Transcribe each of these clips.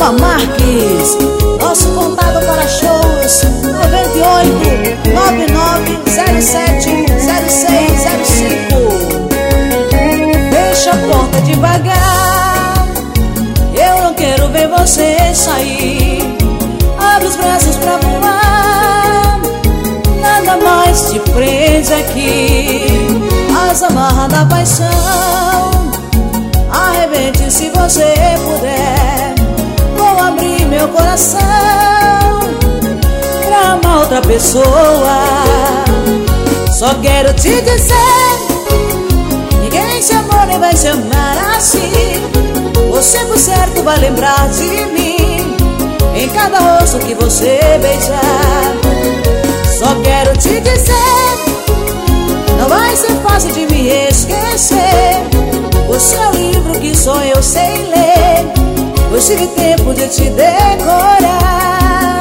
Lua Marques. Nosso contato para shows 98 9907 0605. Fecha a porta devagar, eu não quero ver você sair. Abre os braços pra voar, nada mais te prende aqui. As amarras da paixão, arrebente se você puder. Vou abrir meu coração pra amar outra pessoa. Só quero te dizer, ninguém se amou nem vai se amar assim. Você por certo vai lembrar de mim em cada rosto que você beijar. Só quero te dizer, não vai ser fácil de me esquecer. Você é o livro que só eu sei ler. Eu tive tempo de te decorar.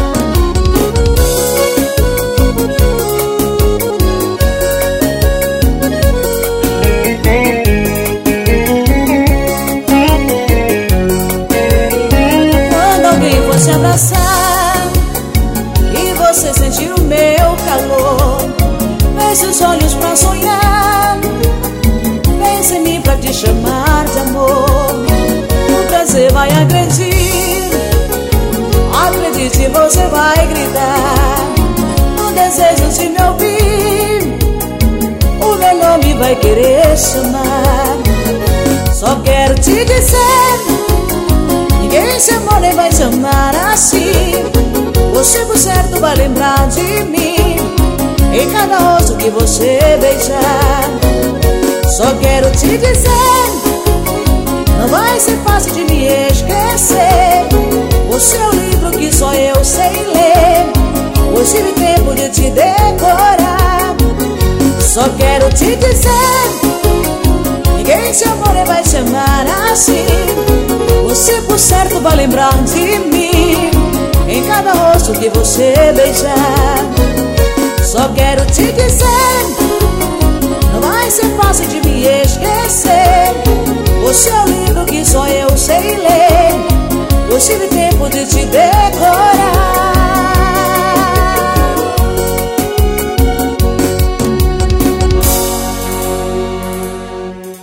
Quando alguém for se abraçar e você sentir o meu calor, feche os olhos pra sonhar, pense em mim pra te chamar de amor. O prazer vai agredir, acredite, você vai gritar. No desejo de me ouvir, o meu nome vai querer chamar. Só quero te dizer, ninguém se amou nem vai se amar assim. Você por certo vai lembrar de mim em cada rosto que você beijar. Só quero te dizer, não vai ser fácil de me esquecer. Você é o livro que só eu sei ler. Hoje tive tempo de te decorar. Só quero te dizer, ninguém se amou nem vai se amar assim. Você por certo vai lembrar de mim em cada rosto que você beijar. Só quero te dizer, não vai ser fácil de me esquecer. Você é o livro que só eu sei ler. Eu tive tempo de te decorar.